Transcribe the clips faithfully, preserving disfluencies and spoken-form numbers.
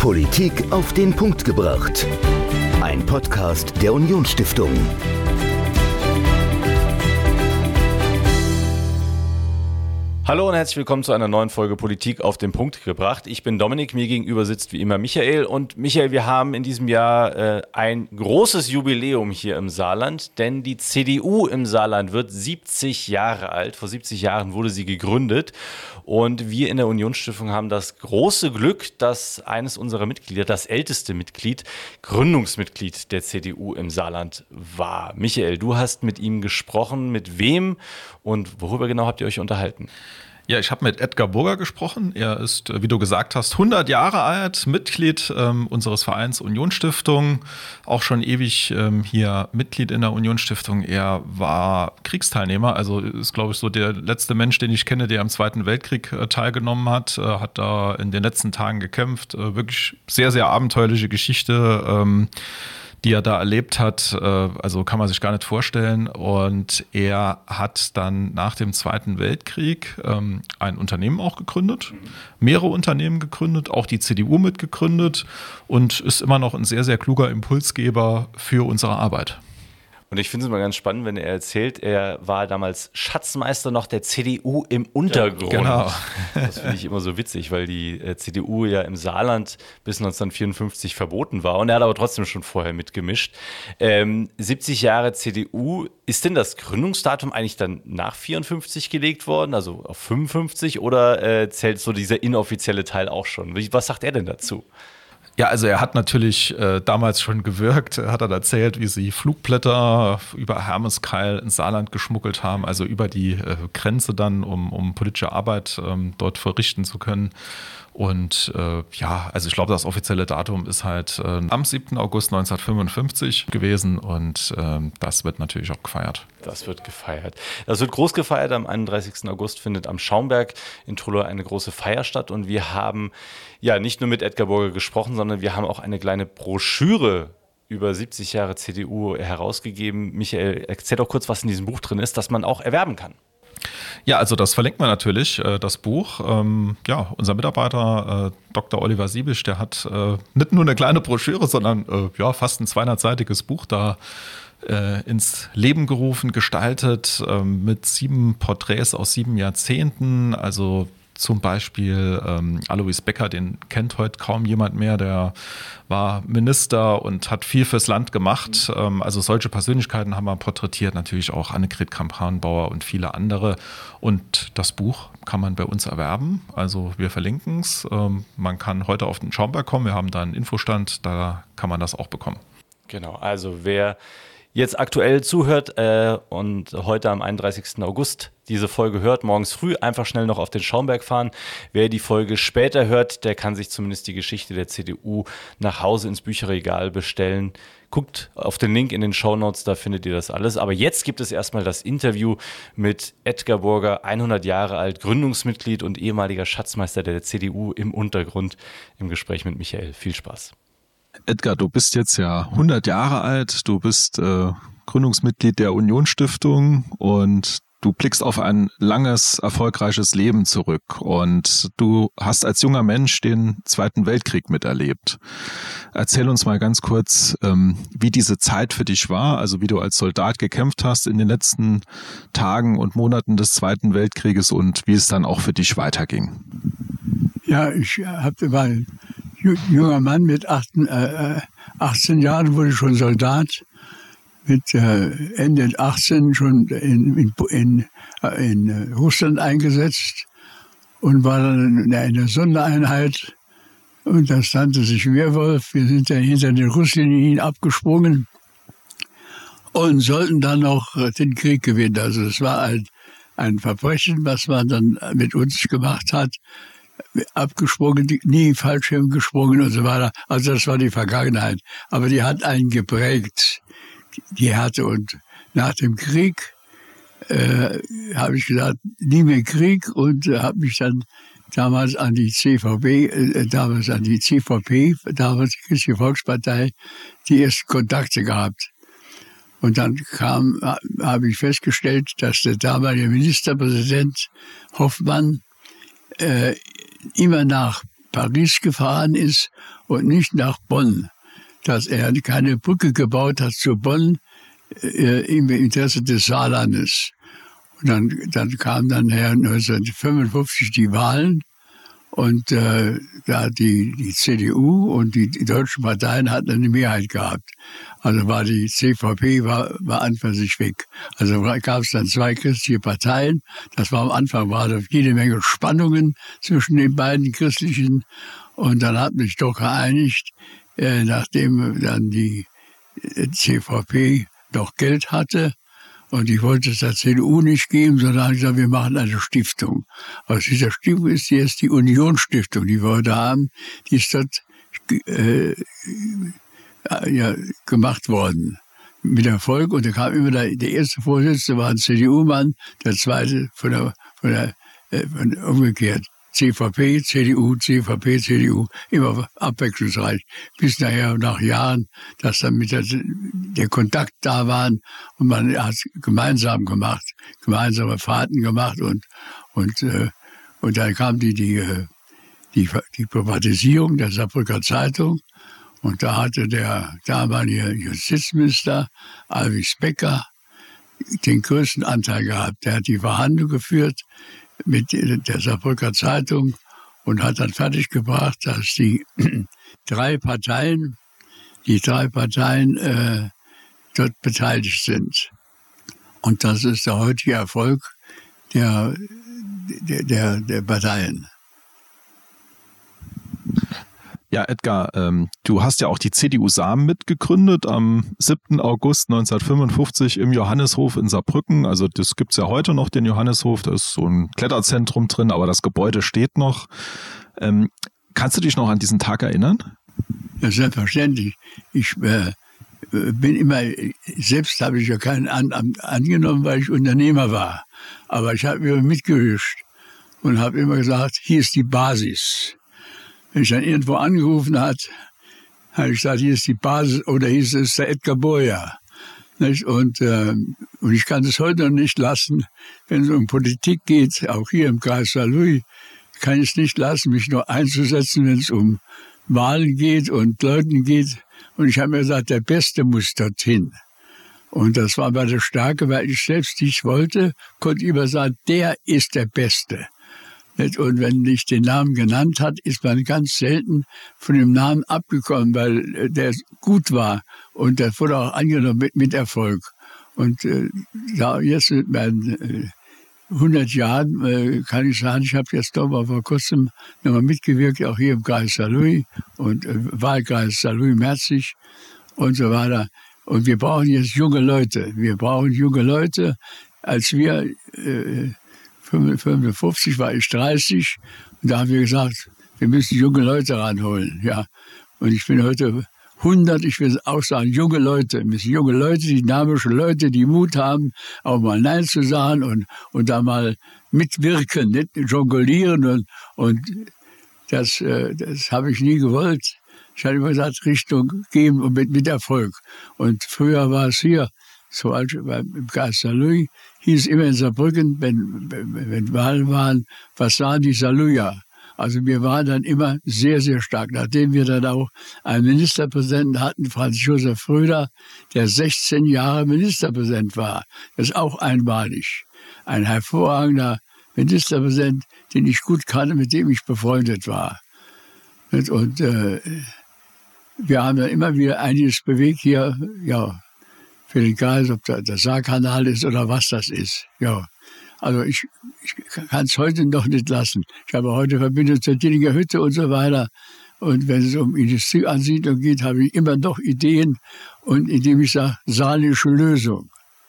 Politik auf den Punkt gebracht. Ein Podcast der Unionsstiftung. Hallo und herzlich willkommen zu einer neuen Folge Politik auf den Punkt gebracht. Ich bin Dominik, mir gegenüber sitzt wie immer Michael. Und Michael, wir haben in diesem Jahr äh, ein großes Jubiläum hier im Saarland, denn die C D U im Saarland wird siebzig Jahre alt. Vor siebzig Jahren wurde sie gegründet. Und wir in der Unionsstiftung haben das große Glück, dass eines unserer Mitglieder, das älteste Mitglied, Gründungsmitglied der C D U im Saarland war. Michael, du hast mit ihm gesprochen. Mit wem und worüber genau habt ihr euch unterhalten? Ja, ich habe mit Edgar Burger gesprochen. Er ist, wie du gesagt hast, hundert Jahre alt, Mitglied ähm, unseres Vereins Unionsstiftung, auch schon ewig ähm, hier Mitglied in der Unionsstiftung. Er war Kriegsteilnehmer, also ist, glaube ich, so der letzte Mensch, den ich kenne, der am Zweiten Weltkrieg äh, teilgenommen hat, äh, hat da in den letzten Tagen gekämpft. Äh, wirklich sehr, sehr abenteuerliche Geschichte. Ähm, die er da erlebt hat, also kann man sich gar nicht vorstellen. Und er hat dann nach dem Zweiten Weltkrieg ein Unternehmen auch gegründet, mehrere Unternehmen gegründet, auch die C D U mitgegründet und ist immer noch ein sehr, sehr kluger Impulsgeber für unsere Arbeit. Und ich finde es immer ganz spannend, wenn er erzählt, er war damals Schatzmeister noch der C D U im Untergrund. Ja, genau. Das finde ich immer so witzig, weil die äh, C D U ja im Saarland bis neunzehnhundertvierundfünfzig verboten war. Und er hat aber trotzdem schon vorher mitgemischt. Ähm, siebzig Jahre C D U, ist denn das Gründungsdatum eigentlich dann nach vierundfünfzig gelegt worden, also auf fünfundfünfzig, oder äh, zählt so dieser inoffizielle Teil auch schon? Was sagt er denn dazu? Ja, also er hat natürlich äh, damals schon gewirkt, hat er erzählt, wie sie Flugblätter über Hermeskeil ins Saarland geschmuggelt haben, also über die äh, Grenze dann, um, um politische Arbeit ähm, dort verrichten zu können. Und äh, ja, also ich glaube, das offizielle Datum ist halt äh, am siebten August neunzehnhundertfünfundfünfzig gewesen und äh, das wird natürlich auch gefeiert. Das wird gefeiert. Das wird groß gefeiert. Am einunddreißigsten August findet am Schaumberg in Trullo eine große Feier statt. Und wir haben ja nicht nur mit Edgar Burger gesprochen, sondern wir haben auch eine kleine Broschüre über siebzig Jahre C D U herausgegeben. Michael, erzähl doch kurz, was in diesem Buch drin ist, das man auch erwerben kann. Ja, also das verlinken wir natürlich, das Buch. Ja, unser Mitarbeiter Doktor Oliver Siebisch, der hat nicht nur eine kleine Broschüre, sondern ja, fast ein zweihundertseitiges Buch da ins Leben gerufen, gestaltet mit sieben Porträts aus sieben Jahrzehnten, also zum Beispiel ähm, Alois Becker, den kennt heute kaum jemand mehr, der war Minister und hat viel fürs Land gemacht. Mhm. Ähm, also solche Persönlichkeiten haben wir porträtiert, natürlich auch Annegret Kramp-Karrenbauer und viele andere. Und das Buch kann man bei uns erwerben, also wir verlinken es. Ähm, man kann heute auf den Schaumberg kommen, wir haben da einen Infostand, da kann man das auch bekommen. Genau, also wer jetzt aktuell zuhört äh, und heute am einunddreißigsten August diese Folge hört, morgens früh einfach schnell noch auf den Schaumberg fahren. Wer die Folge später hört, der kann sich zumindest die Geschichte der C D U nach Hause ins Bücherregal bestellen. Guckt auf den Link in den Shownotes, da findet ihr das alles. Aber jetzt gibt es erstmal das Interview mit Edgar Burger, hundert Jahre alt, Gründungsmitglied und ehemaliger Schatzmeister der C D U im Untergrund, im Gespräch mit Michael. Viel Spaß. Edgar, du bist jetzt ja hundert Jahre alt, du bist äh, Gründungsmitglied der Unionsstiftung und du blickst auf ein langes, erfolgreiches Leben zurück und du hast als junger Mensch den Zweiten Weltkrieg miterlebt. Erzähl uns mal ganz kurz, ähm, wie diese Zeit für dich war, also wie du als Soldat gekämpft hast in den letzten Tagen und Monaten des Zweiten Weltkrieges und wie es dann auch für dich weiterging. Ja, ich habe mal junger Mann mit achtzehn, äh, achtzehn Jahren, wurde schon Soldat, mit äh, Ende achtzehn schon in, in, in, in Russland eingesetzt und war dann in einer Sondereinheit und das nannte sich Wehrwolf. Wir sind dann hinter den Russlandlinien abgesprungen und sollten dann noch den Krieg gewinnen. Also es war ein, ein Verbrechen, was man dann mit uns gemacht hat. Abgesprungen, nie Fallschirm gesprungen und so weiter. Also das war die Vergangenheit. Aber die hat einen geprägt, die hatte. Und nach dem Krieg äh, habe ich gesagt, nie mehr Krieg und äh, habe mich dann damals an die C V P, äh, damals an die C V P, damals die Christliche Volkspartei, die ersten Kontakte gehabt. Und dann kam, habe ich festgestellt, dass der damalige Ministerpräsident Hoffmann äh, immer nach Paris gefahren ist und nicht nach Bonn. Dass er keine Brücke gebaut hat zu Bonn, äh, im Interesse des Saarlandes. Und dann, dann kamen dann neunzehnhundertfünfundfünfzig die Wahlen und äh, da die, die C D U und die, die deutschen Parteien hatten eine Mehrheit gehabt. Also war die C V P war, war an für sich weg. Also gab es dann zwei christliche Parteien. Das war am Anfang war da jede Menge Spannungen zwischen den beiden christlichen. Und dann hat mich doch geeinigt, äh, nachdem dann die C V P doch Geld hatte. Und ich wollte es der C D U nicht geben, sondern habe ich gesagt, wir machen eine Stiftung. Aus dieser Stiftung ist jetzt die Unionsstiftung, die wir heute haben. Die ist dort äh, ja, gemacht worden. Mit Erfolg. Und da kam immer der, der erste Vorsitzende war ein C D U-Mann, der zweite von der, von der äh, von umgekehrt. C V P, C D U, C V P, C D U, immer abwechslungsreich. Bis nachher, nach Jahren, dass dann mit der, der Kontakt da waren und man hat gemeinsam gemacht, gemeinsame Fahrten gemacht und, und, äh, und dann kam die, die, die, die Privatisierung der Saarbrücker Zeitung und da hatte der damalige Justizminister Alvis Becker den größten Anteil gehabt. Der hat die Verhandlung geführt mit der Saarbrücker Zeitung und hat dann fertiggebracht, dass die drei Parteien, die drei Parteien äh, dort beteiligt sind. Und das ist der heutige Erfolg der, der, der, der Parteien. Ja, Edgar, ähm, du hast ja auch die C D U Samen mitgegründet am siebten August neunzehnhundertfünfundfünfzig im Johannishof in Saarbrücken. Also das gibt's ja heute noch, den Johannishof. Da ist so ein Kletterzentrum drin, aber das Gebäude steht noch. Ähm, kannst du dich noch an diesen Tag erinnern? Ja, selbstverständlich. Ich äh, bin immer, selbst habe ich ja kein Amt angenommen, weil ich Unternehmer war. Aber ich habe immer mitgewischt und habe immer gesagt, hier ist die Basis. Wenn ich dann irgendwo angerufen hat, habe ich gesagt, hier ist die Basis, oder hieß es der Edgar Borger. Nicht? Und, äh, und ich kann es heute noch nicht lassen, wenn es um Politik geht, auch hier im Kreis Saarlouis, kann ich es nicht lassen, mich nur einzusetzen, wenn es um Wahlen geht und Leuten geht. Und ich habe mir gesagt, der Beste muss dorthin. Und das war meine Stärke, weil ich selbst nicht wollte, konnte ich immer sagen, der ist der Beste. Und wenn ich den Namen genannt hat, ist man ganz selten von dem Namen abgekommen, weil der gut war und der wurde auch angenommen mit, mit Erfolg. Und äh, ja, jetzt mit meinen äh, hundert Jahren äh, kann ich sagen, ich habe jetzt doch mal vor kurzem nochmal mitgewirkt, auch hier im Kreis Saarlouis und äh, Wahlkreis Saarlouis-Merzig und so weiter. Und wir brauchen jetzt junge Leute. Wir brauchen junge Leute. Als wir äh, fünfundfünfzig war ich dreißig und da haben wir gesagt, wir müssen junge Leute ranholen. Ja. Und ich bin heute hundert, ich will auch sagen, junge Leute, wir müssen junge Leute, dynamische Leute, die Mut haben, auch mal Nein zu sagen und, und da mal mitwirken, nicht jonglieren. Und, und das, das habe ich nie gewollt. Ich hatte immer gesagt, Richtung geben und mit, mit Erfolg. Und früher war es hier, so als im Kreis Saarlouis, hieß immer in Saarbrücken, wenn, wenn, wenn Wahlen waren, was sahen die Saarlouier? Also wir waren dann immer sehr, sehr stark. Nachdem wir dann auch einen Ministerpräsidenten hatten, Franz Josef Fröder, der sechzehn Jahre Ministerpräsident war. Das ist auch einmalig. Ein hervorragender Ministerpräsident, den ich gut kannte, mit dem ich befreundet war. Und äh, wir haben dann immer wieder einiges bewegt hier, ja, für den Kreis, ob da der Saarkanal ist oder was das ist. Ja, also ich, ich kann es heute noch nicht lassen. Ich habe heute Verbindung zur Dillinger Hütte und so weiter. Und wenn es um Industrieansiedlung geht, habe ich immer noch Ideen. Und indem ich sage, saarländische Lösung.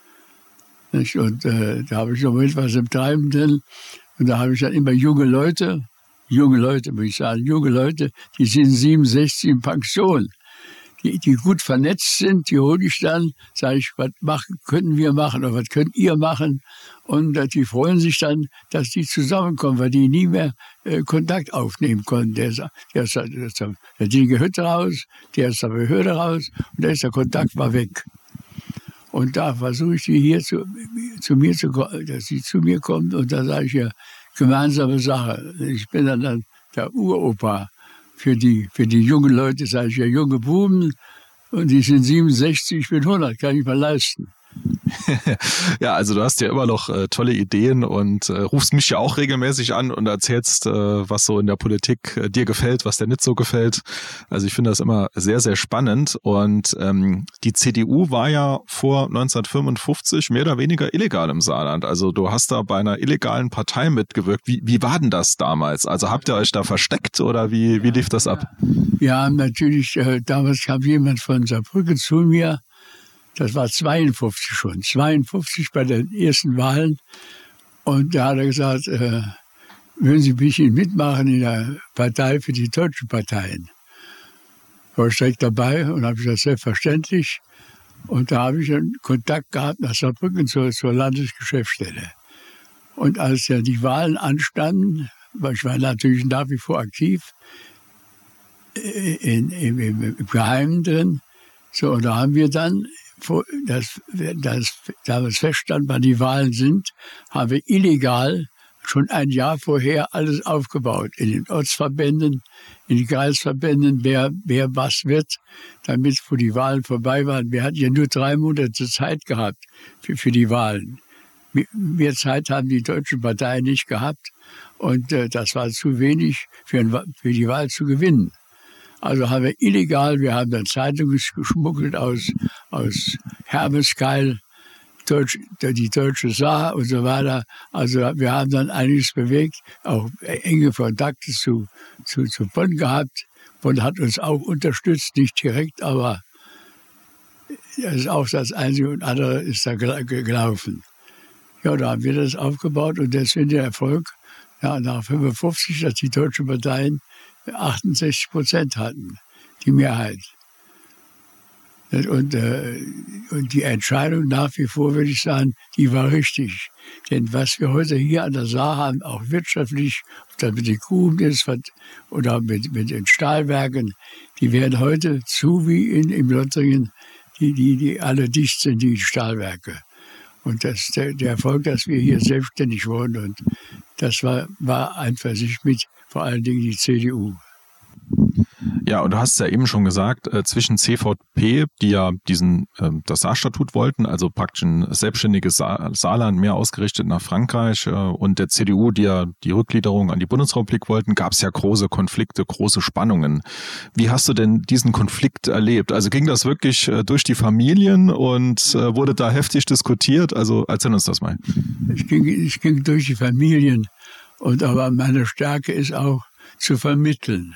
Nicht? Und äh, da habe ich noch etwas im Treiben drin. Und da habe ich dann immer junge Leute, junge Leute, muss ich sagen, junge Leute, die sind siebenundsechzig in Pension. Die, die gut vernetzt sind, die hole ich dann, sage ich, was machen, können wir machen oder was könnt ihr machen? Und äh, die freuen sich dann, dass die zusammenkommen, weil die nie mehr äh, Kontakt aufnehmen konnten. Der ist, der ist, der ist der Dillinger Hütte raus, der ist der Behörde raus und da ist der Kontakt war weg. Und da versuche ich die hier zu, zu mir zu kommen, dass sie zu mir kommen und da sage ich ja, gemeinsame Sache. Ich bin dann, dann der Uropa für die, für die jungen Leute sage ich ja junge Buben und die sind siebenundsechzig, ich bin hundert, kann ich mal leisten. Ja, also du hast ja immer noch äh, tolle Ideen und äh, rufst mich ja auch regelmäßig an und erzählst, äh, was so in der Politik äh, dir gefällt, was dir nicht so gefällt. Also ich finde das immer sehr, sehr spannend und ähm, die C D U war ja vor neunzehnhundertfünfundfünfzig mehr oder weniger illegal im Saarland. Also du hast da bei einer illegalen Partei mitgewirkt. Wie, wie war denn das damals? Also habt ihr euch da versteckt oder wie, wie lief das ab? Wir haben natürlich, äh, damals kam jemand von Saarbrücken zu mir. Das war zweiundfünfzig schon, zweiundfünfzig bei den ersten Wahlen. Und da hat er gesagt, äh, würden Sie mich mitmachen in der Partei für die deutschen Parteien? War ich direkt dabei und habe gesagt, selbstverständlich. Und da habe ich einen Kontakt gehabt nach Saarbrücken zur, zur Landesgeschäftsstelle. Und als ja die Wahlen anstanden, weil ich war natürlich nach wie vor aktiv, in, in, im, im Geheimen drin, so, und da haben wir dann, dass das damals feststand, wann die Wahlen sind, haben wir illegal schon ein Jahr vorher alles aufgebaut. In den Ortsverbänden, in den Kreisverbänden, wer, wer was wird, damit, wo die Wahlen vorbei waren. Wir hatten ja nur drei Monate Zeit gehabt für, für die Wahlen. Mehr Zeit haben die deutschen Parteien nicht gehabt. Und äh, das war zu wenig für, ein, für die Wahl zu gewinnen. Also haben wir illegal, wir haben dann Zeitungen geschmuggelt aus, aus Hermeskeil, Deutsch, die Deutsche Saar und so weiter. Also wir haben dann einiges bewegt, auch enge Kontakte zu, zu, zu Bonn gehabt. Bonn hat uns auch unterstützt, nicht direkt, aber das ist auch das Einzige und andere ist da gelaufen. Ja, da haben wir das aufgebaut und deswegen der Erfolg, ja, nach fünfundfünfzig, dass die deutschen Parteien achtundsechzig Prozent hatten, die Mehrheit. Und, äh, und die Entscheidung nach wie vor, würde ich sagen, die war richtig. Denn was wir heute hier an der Saar haben, auch wirtschaftlich, ob das mit den Gruben ist oder mit, mit den Stahlwerken, die werden heute zu wie in, in Lothringen, die, die, die alle dicht sind, die Stahlwerke. Und das, der, der Erfolg, dass wir hier selbstständig wurden, und das war, war einfach sich mit vor allen Dingen die C D U. Ja, und du hast es ja eben schon gesagt, äh, zwischen C V P, die ja diesen äh, das Saarstatut wollten, also praktisch ein selbstständiges Sa- Saarland mehr ausgerichtet nach Frankreich, äh, und der C D U, die ja die Rückgliederung an die Bundesrepublik wollten, gab es ja große Konflikte, große Spannungen. Wie hast du denn diesen Konflikt erlebt? Also ging das wirklich äh, durch die Familien und äh, wurde da heftig diskutiert? Also erzähl uns das mal. Ich ging, ich ging durch die Familien, und aber meine Stärke ist auch zu vermitteln.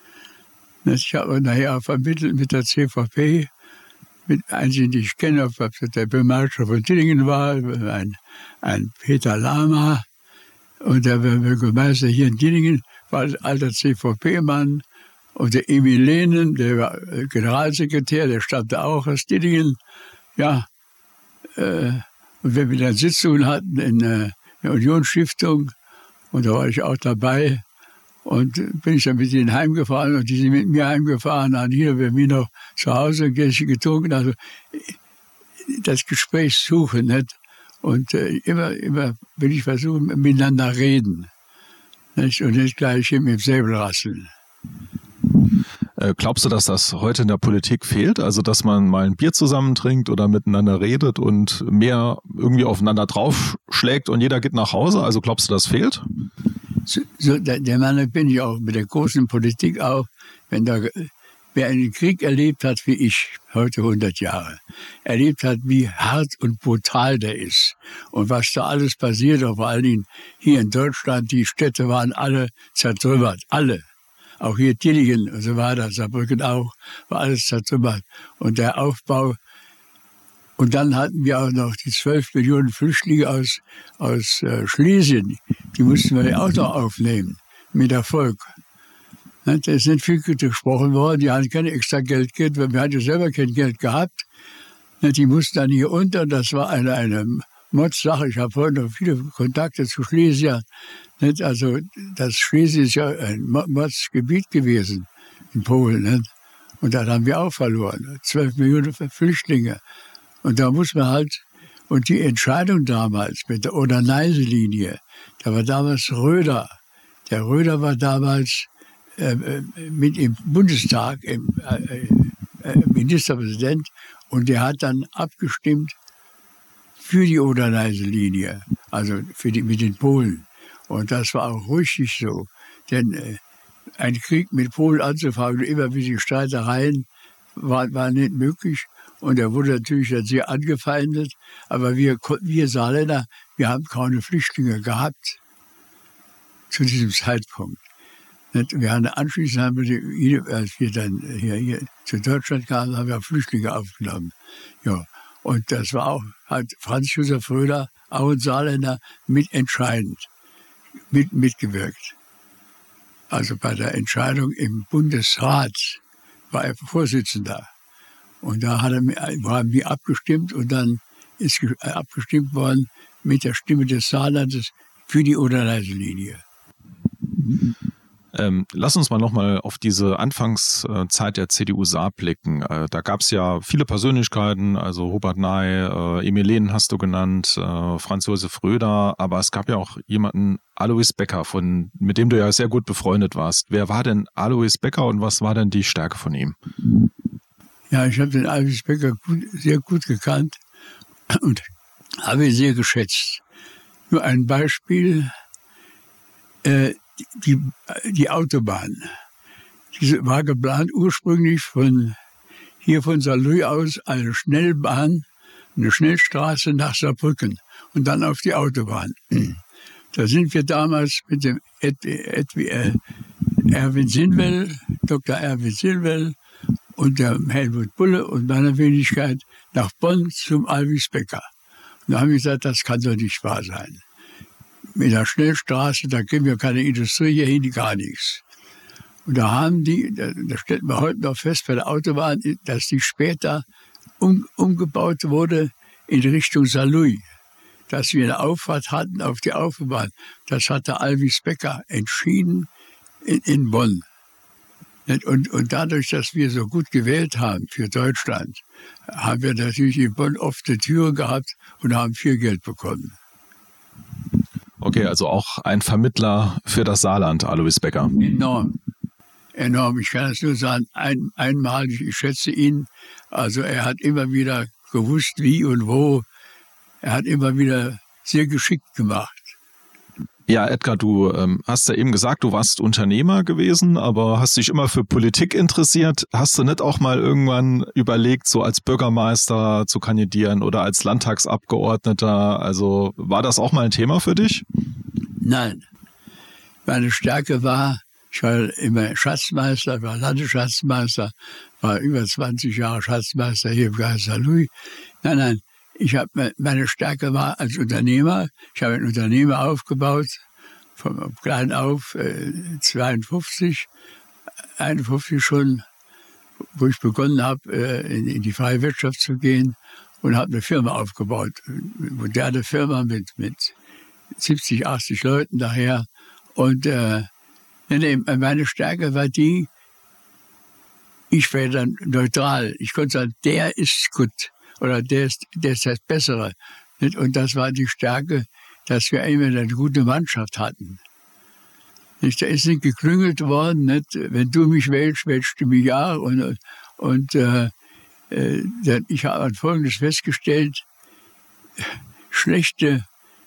Ich habe nachher auch vermittelt mit der C V P, mit einzigen, die ich kenne, ob der Bürgermeister von Dillingen war, ein, ein Peter Lama, und der Bürgermeister hier in Dillingen war ein alter C V P-Mann, und der Emil Lehnen, der war Generalsekretär, der stammte auch aus Dillingen. Ja, äh, und wenn wir dann Sitzungen hatten in äh, der Unionsstiftung, und da war ich auch dabei, und bin ich dann mit ihnen heimgefahren, und die sind mit mir heimgefahren, haben hier bei mir noch zu Hause ein Gläschen getrunken. Also das Gespräch suchen, nicht? Und äh, immer, immer will ich versuchen, miteinander reden, nicht? Und nicht gleich hier mit dem Säbel rasseln. Äh, glaubst du, dass das heute in der Politik fehlt? Also, dass man mal ein Bier zusammen trinkt oder miteinander redet und mehr irgendwie aufeinander draufschlägt und jeder geht nach Hause? Also glaubst du, das fehlt? So, so, der, der Mann bin ich auch mit der großen Politik auch. Wenn da, wer einen Krieg erlebt hat, wie ich, heute hundert Jahre, erlebt hat, wie hart und brutal der ist und was da alles passiert, vor allen Dingen hier in Deutschland, die Städte waren alle zertrümmert, alle. Auch hier Dillingen und so weiter, Saarbrücken auch, war alles zertrümmert. Und der Aufbau. Und dann hatten wir auch noch die zwölf Millionen Flüchtlinge aus, aus äh, Schlesien. Die mussten wir auch noch aufnehmen, mit Erfolg. Da ist nicht viel gesprochen worden, die hatten kein extra Geld gehabt, weil wir hatten ja selber kein Geld gehabt. Die mussten dann hier unter, das war eine, eine Mods-Sache. Ich habe heute noch viele Kontakte zu Schlesien. Also das Schlesien ist ja ein Mods-Gebiet gewesen in Polen. Und das haben wir auch verloren, zwölf Millionen Flüchtlinge. Und da muss man halt, und die Entscheidung damals mit der Oder-Neiße-Linie, da war damals Röder. Der Röder war damals äh, mit im Bundestag, im äh, äh, Ministerpräsident, und der hat dann abgestimmt für die Oder-Neiße-Linie, also für die, mit den Polen. Und das war auch richtig so, denn äh, ein Krieg mit Polen anzufangen, immer wieder Streitereien, war, war nicht möglich. Und er wurde natürlich dann sehr angefeindet. Aber wir, wir Saarländer, wir haben keine Flüchtlinge gehabt zu diesem Zeitpunkt. Wir haben anschließend, haben wir, als wir dann hier, hier zu Deutschland kamen, haben wir Flüchtlinge aufgenommen. Ja. Und das war auch, hat Franz Josef Röder, auch ein Saarländer, mitentscheidend mit, mitgewirkt. Also bei der Entscheidung im Bundesrat war er Vorsitzender. Und da hat er, haben wir abgestimmt und dann ist abgestimmt worden mit der Stimme des Saarlandes für die Oder-Neiße-Linie. Ähm, lass uns mal nochmal auf diese Anfangszeit der C D U Saar blicken. Äh, da gab es ja viele Persönlichkeiten, also Hubert Ney, äh, Emil Lehnen hast du genannt, äh, Franz Josef Röder, aber es gab ja auch jemanden, Alois Becker, von, mit dem du ja sehr gut befreundet warst. Wer war denn Alois Becker und was war denn die Stärke von ihm? Ja, ich habe den Alois Becker gut, sehr gut gekannt und habe ihn sehr geschätzt. Nur ein Beispiel, äh, Die, die Autobahn, diese war geplant ursprünglich von hier von Saarlouis aus eine Schnellbahn, eine Schnellstraße nach Saarbrücken und dann auf die Autobahn. Da sind wir damals mit dem Ed, Ed, äh, Erwin Sinnwell, Doktor Erwin Sinnwell und der Helmut Bulle und meiner Wenigkeit nach Bonn zum Alois Becker. Und da haben wir gesagt, das kann doch nicht wahr sein. Mit der Schnellstraße, da kriegen wir keine Industrie hier hin, gar nichts. Und da haben die, da, da stellt man heute noch fest bei der Autobahn, dass die später um, umgebaut wurde in Richtung Saarlouis. Dass wir eine Auffahrt hatten auf die Autobahn. Das hat der Alois Becker entschieden in, in Bonn. Und, und dadurch, dass wir so gut gewählt haben für Deutschland, haben wir natürlich in Bonn offene Türen gehabt und haben viel Geld bekommen. Okay, also auch ein Vermittler für das Saarland, Alois Becker. Enorm. Enorm. Ich kann es nur sagen, ein, einmalig, ich schätze ihn. Also er hat immer wieder gewusst, wie und wo. Er hat immer wieder sehr geschickt gemacht. Ja, Edgar, du ähm, hast ja eben gesagt, du warst Unternehmer gewesen, aber hast dich immer für Politik interessiert. Hast du nicht auch mal irgendwann überlegt, so als Bürgermeister zu kandidieren oder als Landtagsabgeordneter? Also war das auch mal ein Thema für dich? Nein. Meine Stärke war, ich war immer Schatzmeister, war Landesschatzmeister, war über zwanzig Jahre Schatzmeister hier im Kreis Saarlouis. Nein, nein. Ich hab, meine Stärke war als Unternehmer. Ich habe ein Unternehmen aufgebaut, von klein auf, äh, zweiundfünfzig, einundfünfzig schon, wo ich begonnen habe, äh, in, in die freie Wirtschaft zu gehen und habe eine Firma aufgebaut. Eine moderne Firma mit, mit siebzig, achtzig Leuten daher. Und äh, meine Stärke war die, ich wäre dann neutral. Ich konnte sagen, der ist gut. Oder der ist, der ist das Bessere. Und das war die Stärke, dass wir immer eine gute Mannschaft hatten. Da ist nicht geklüngelt worden, nicht? Wenn du mich wählst, wählst du mich ja. Und, und äh, ich habe Folgendes festgestellt, schlechte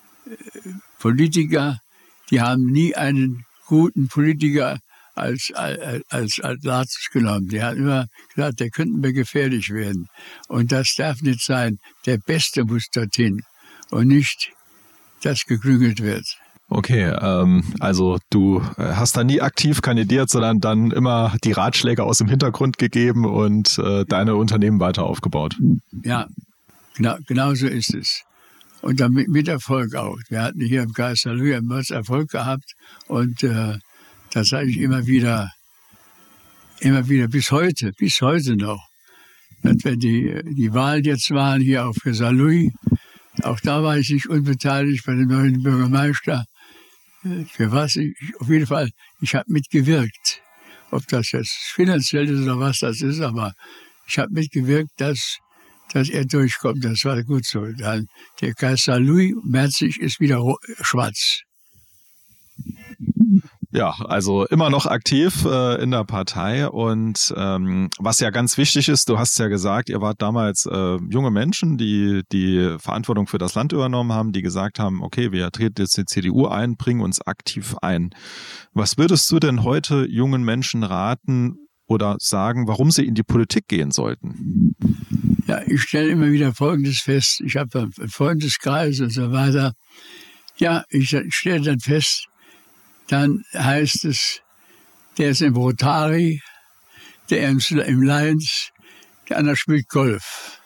Politiker, die haben nie einen guten Politiker als, als, als, als Latus genommen. Die haben immer gesagt, der könnte mir gefährlich werden. Und das darf nicht sein. Der Beste muss dorthin und nicht, dass geklüngelt wird. Okay, ähm, also du hast da nie aktiv kandidiert, sondern dann immer die Ratschläge aus dem Hintergrund gegeben und äh, deine Unternehmen weiter aufgebaut. Ja, genau, genau so ist es. Und dann mit, mit Erfolg auch. Wir hatten hier im Kreis Saarlouis einen Erfolg gehabt und äh, das sage ich immer wieder, immer wieder, bis heute, bis heute noch. Und wenn die, die Wahlen jetzt waren, hier auch für Saarlouis, auch da war ich nicht unbeteiligt bei dem neuen Bürgermeister. Für was? Ich, auf jeden Fall, ich habe mitgewirkt. Ob das jetzt finanziell ist oder was das ist, aber ich habe mitgewirkt, dass, dass er durchkommt. Das war gut so. Dann der Kreis Saarlouis, Merzig, ist wieder schwarz. Ja, also immer noch aktiv äh, in der Partei und ähm, was ja ganz wichtig ist, du hast ja gesagt, ihr wart damals äh, junge Menschen, die die Verantwortung für das Land übernommen haben, die gesagt haben, okay, wir treten jetzt die C D U ein, bringen uns aktiv ein. Was würdest du denn heute jungen Menschen raten oder sagen, warum sie in die Politik gehen sollten? Ja, ich stelle immer wieder Folgendes fest, ich habe einen Freundeskreis und so weiter. Ja, ich stelle dann fest, dann heißt es, der ist im Rotary, der ist im Lions, der andere spielt Golf.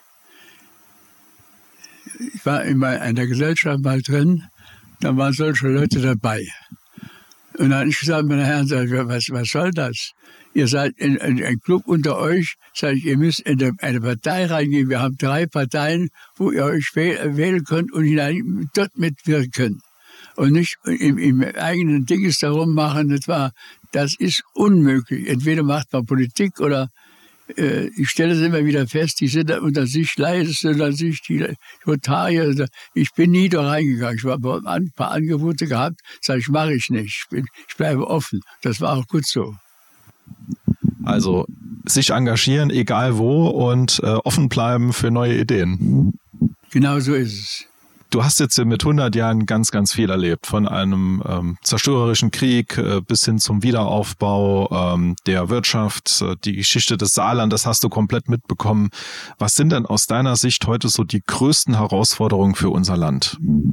Ich war in einer Gesellschaft mal drin, da waren solche Leute dabei. Und dann habe ich gesagt, meine Herren, was, was soll das? Ihr seid in, in ein Club unter euch, sag ich, ihr müsst in eine, eine Partei reingehen. Wir haben drei Parteien, wo ihr euch wählen könnt und hinein, dort mitwirken. Und nicht im, im eigenen Dinges darum machen, das, war, das ist unmöglich. Entweder macht man Politik oder, äh, ich stelle es immer wieder fest, die sind da unter sich leise, unter sich die Rotarier. Ich bin nie da reingegangen. Ich habe ein paar Angebote gehabt, sage ich, mache ich nicht. Ich, bin, ich bleibe offen. Das war auch gut so. Also sich engagieren, egal wo, und äh, offen bleiben für neue Ideen. Genau so ist es. Du hast jetzt mit hundert Jahren ganz, ganz viel erlebt, von einem ähm, zerstörerischen Krieg äh, bis hin zum Wiederaufbau ähm, der Wirtschaft, äh, die Geschichte des Saarlandes hast du komplett mitbekommen. Was sind denn aus deiner Sicht heute so die größten Herausforderungen für unser Land?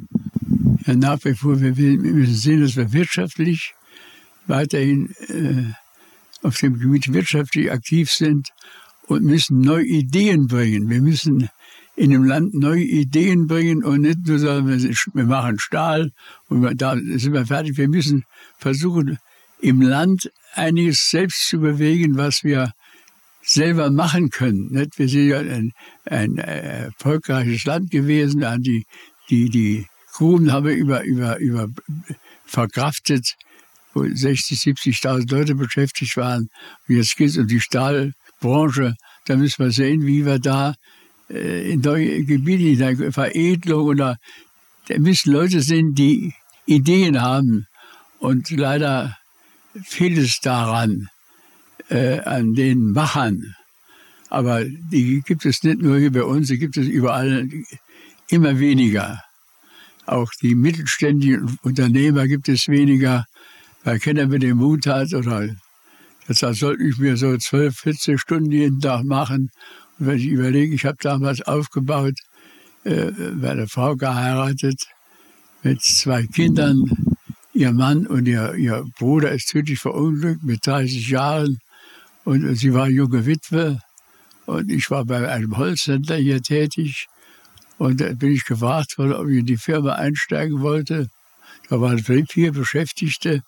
Ja, nach wie vor, wir müssen sehen, dass wir wirtschaftlich weiterhin äh, auf dem Gebiet wirtschaftlich aktiv sind und müssen neue Ideen bringen. Wir müssen in dem Land neue Ideen bringen und nicht nur sagen, wir machen Stahl und da sind wir fertig. Wir müssen versuchen, im Land einiges selbst zu bewegen, was wir selber machen können. Wir sind ja ein, ein erfolgreiches Land gewesen. Die, die, die Gruben haben wir über, über, über verkraftet, wo sechzig, siebzigtausend Leute beschäftigt waren. Und jetzt geht es um die Stahlbranche. Da müssen wir sehen, wie wir da in neue Gebiete, in der Veredelung oder da müssen Leute sein, die Ideen haben. Und leider fehlt es daran, äh, an den Machern. Aber die gibt es nicht nur hier bei uns, die gibt es überall immer weniger. Auch die mittelständischen Unternehmer gibt es weniger, weil keiner mit dem Mut hat. Oder deshalb sollte ich mir so zwölf, vierzehn Stunden jeden Tag machen. Und wenn ich überlege, ich habe damals aufgebaut, äh, meine Frau geheiratet mit zwei Kindern. Ihr Mann und ihr, ihr Bruder ist tödlich verunglückt mit dreißig Jahren. Und sie war junge Witwe. Und ich war bei einem Holzhändler hier tätig. Und da bin ich gefragt worden, ob ich in die Firma einsteigen wollte. Da waren vier Beschäftigte.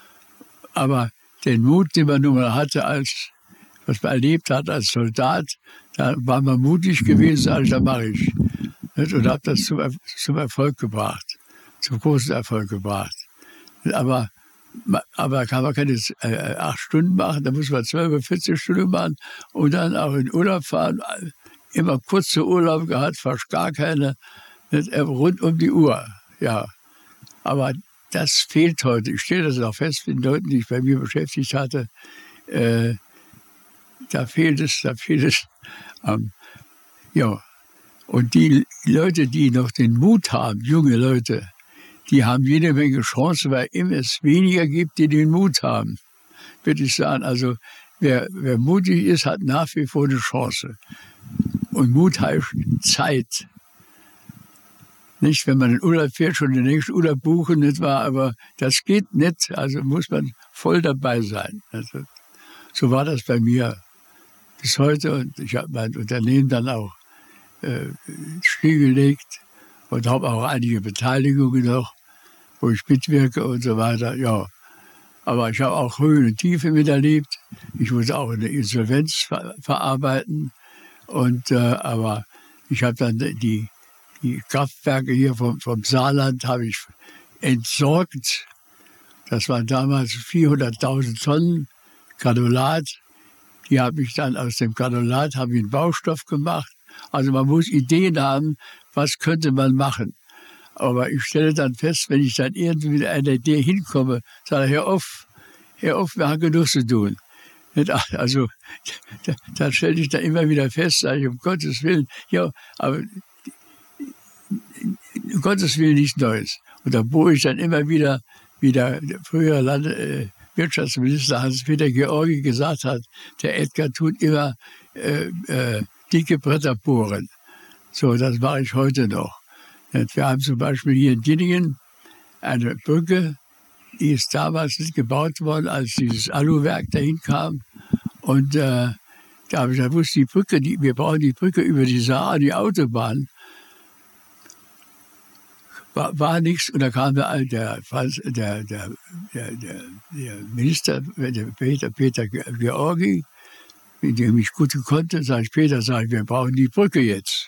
Aber den Mut, den man nun mal hatte, als, was man erlebt hat als Soldat, da war man mutig gewesen, also da mache ich. Und habe das zum, zum Erfolg gebracht, zum großen Erfolg gebracht. Aber, aber kann man keine äh, acht Stunden machen, da muss man zwölf, vierzehn Stunden machen und dann auch in Urlaub fahren. Immer kurze Urlaub gehabt, fast gar keine, rund um die Uhr. Ja, aber das fehlt heute. Ich stelle das auch fest mit den Leuten, die ich bei mir beschäftigt hatte. Äh, da fehlt es, da fehlt es. Ähm, ja, und die Leute, die noch den Mut haben, junge Leute, die haben jede Menge Chancen, weil immer es weniger gibt, die den Mut haben. Würde ich sagen, also wer, wer mutig ist, hat nach wie vor eine Chance. Und Mut heißt Zeit. Nicht, wenn man in Urlaub fährt, schon den nächsten Urlaub buchen, nicht wahr? Aber das geht nicht, also muss man voll dabei sein. Also, so war das bei mir bis heute und ich habe mein Unternehmen dann auch äh, stillgelegt und habe auch einige Beteiligungen noch, wo ich mitwirke und so weiter. Ja, aber ich habe auch Höhen und Tiefen miterlebt. Ich musste auch eine Insolvenz ver verarbeiten und äh, aber ich habe dann die Die Kraftwerke hier vom, vom Saarland habe ich entsorgt. Das waren damals vierhunderttausend Tonnen Granulat. Die habe ich dann aus dem Granulat habe ich einen Baustoff gemacht. Also man muss Ideen haben, was könnte man machen. Aber ich stelle dann fest, wenn ich dann irgendwie mit einer Idee hinkomme, sage ich, hör auf, hör auf, wir haben genug zu tun. Also, da, da stellte ich dann immer wieder fest, sage ich, um Gottes Willen, ja, aber um Gottes Willen nichts Neues. Und da bohre ich dann immer wieder, wie der frühere Land, äh, Wirtschaftsminister Hans-Peter Georgi gesagt hat, der Edgar tut immer äh, äh, dicke Bretter bohren. So, das mache ich heute noch. Wir haben zum Beispiel hier in Dinningen eine Brücke, die ist damals nicht gebaut worden, als dieses Aluwerk dahin kam. Und äh, da habe ich gewusst, die Brücke, die, wir brauchen die Brücke über die Saar, die Autobahn. War, war nichts. Und da kam der, der, der, der, der, der Minister, der Peter, Peter Georgi, mit dem ich gut konnte, sage ich, Peter, sag ich, wir brauchen die Brücke jetzt.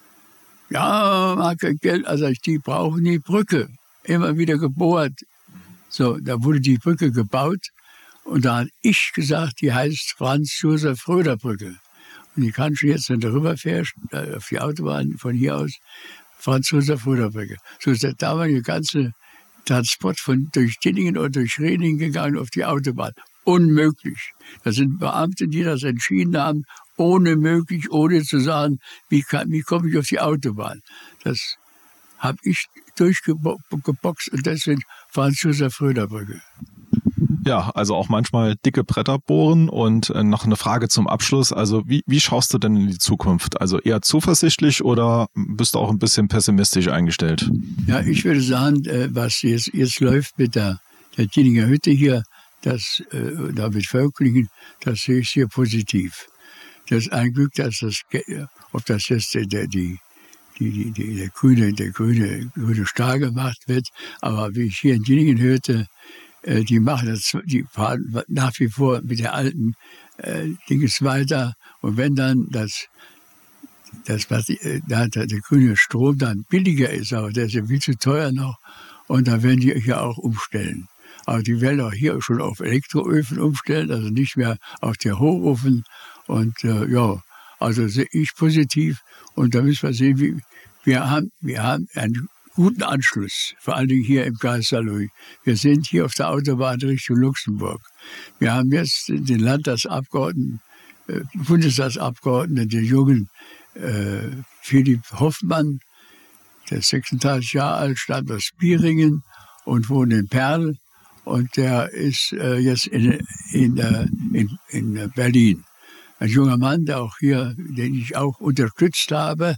Ja, mag kein Geld, also ich, die brauchen die Brücke. Immer wieder gebohrt. So, da wurde die Brücke gebaut und da habe ich gesagt, die heißt Franz-Josef-Röder-Brücke. Und die kannst du jetzt, wenn du rüberfährst, auf die Autobahn von hier aus, Franz-Josef-Röder-Brücke. So ist der damalige ganze Transport von durch Dinningen oder durch Redingen gegangen auf die Autobahn. Unmöglich. Das sind Beamte, die das entschieden haben, ohne möglich, ohne zu sagen, wie, kann, wie komme ich auf die Autobahn. Das habe ich durchgeboxt und deswegen Franz-Josef-Röder-Brücke. Ja, also auch manchmal dicke Bretter bohren. Und äh, noch eine Frage zum Abschluss. Also wie, wie schaust du denn in die Zukunft? Also eher zuversichtlich oder bist du auch ein bisschen pessimistisch eingestellt? Ja, ich würde sagen, äh, was jetzt, jetzt läuft mit der, der Dinninger Hütte hier, das, äh, da mit Völklingen, das sehe ich sehr positiv. Das ist ein Glück, dass das, ob das jetzt der, der, die Die, die, die, der grüne, der grüne, grüne Stahl gemacht wird. Aber wie ich hier in Dinningen hörte, äh, die machen das, die fahren nach wie vor mit der alten äh, Dinges weiter. Und wenn dann das, das was die, äh, da der, der grüne Strom dann billiger ist, aber der ist ja viel zu teuer noch, und dann werden die hier auch umstellen. Aber die werden auch hier schon auf Elektroöfen umstellen, also nicht mehr auf der Hochofen. Und äh, ja, also sehe ich positiv. Und da müssen wir sehen, wie, wir, haben, wir haben einen guten Anschluss, vor allen Dingen hier im Kreis Saarlouis. Wir sind hier auf der Autobahn Richtung Luxemburg. Wir haben jetzt den Landtagsabgeordneten, äh, Bundestagsabgeordneten, den jungen äh, Philipp Hoffmann, der ist sechsunddreißig Jahre alt, stammt aus Bieringen und wohnt in Perl. Und der ist äh, jetzt in, in, äh, in, in Berlin. Ein junger Mann, der auch hier, den ich auch unterstützt habe.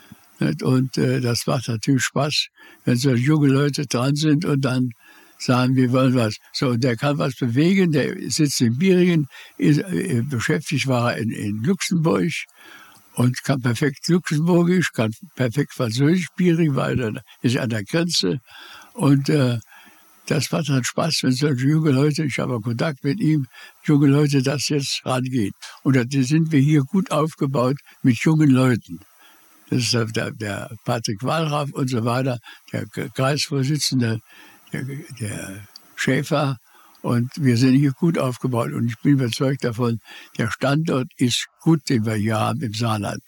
Und äh, das macht natürlich Spaß, wenn so junge Leute dran sind und dann sagen, wir wollen was. So, und der kann was bewegen, der sitzt in Bieringen, ist, äh, beschäftigt war er in, in Luxemburg und kann perfekt Luxemburgisch, kann perfekt Französisch, Bieringen, weil er ist an der Grenze. Und äh, das macht dann Spaß, wenn solche junge Leute, ich habe Kontakt mit ihm, junge Leute das jetzt rangehen. Und da sind wir hier gut aufgebaut mit jungen Leuten. Das ist der, der Patrick Wallraff und so weiter, der Kreisvorsitzende, der, der Schäfer. Und wir sind hier gut aufgebaut. Und ich bin überzeugt davon, der Standort ist gut, den wir hier haben im Saarland.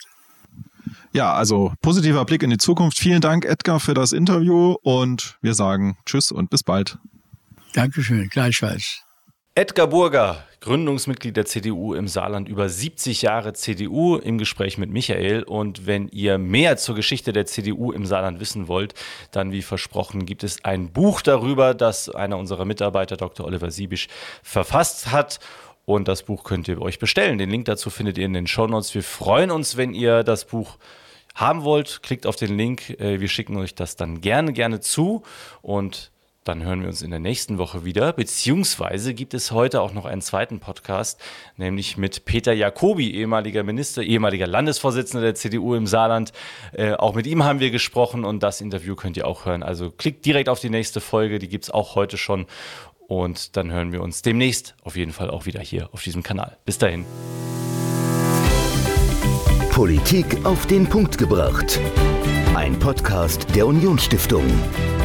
Ja, also positiver Blick in die Zukunft. Vielen Dank, Edgar, für das Interview und wir sagen Tschüss und bis bald. Dankeschön, gleichfalls. Edgar Burger, Gründungsmitglied der C D U im Saarland, über siebzig Jahre C D U, im Gespräch mit Michael. Und wenn ihr mehr zur Geschichte der C D U im Saarland wissen wollt, dann wie versprochen gibt es ein Buch darüber, das einer unserer Mitarbeiter, Doktor Oliver Siebisch, verfasst hat. Und das Buch könnt ihr euch bestellen. Den Link dazu findet ihr in den Shownotes. Wir freuen uns, wenn ihr das Buch haben wollt. Klickt auf den Link. Wir schicken euch das dann gerne, gerne zu. Und dann hören wir uns in der nächsten Woche wieder. Beziehungsweise gibt es heute auch noch einen zweiten Podcast, nämlich mit Peter Jacobi, ehemaliger Minister, ehemaliger Landesvorsitzender der C D U im Saarland. Äh, auch mit ihm haben wir gesprochen und das Interview könnt ihr auch hören. Also klickt direkt auf die nächste Folge. Die gibt es auch heute schon. Und dann hören wir uns demnächst auf jeden Fall auch wieder hier auf diesem Kanal. Bis dahin. Politik auf den Punkt gebracht. Ein Podcast der Unionsstiftung.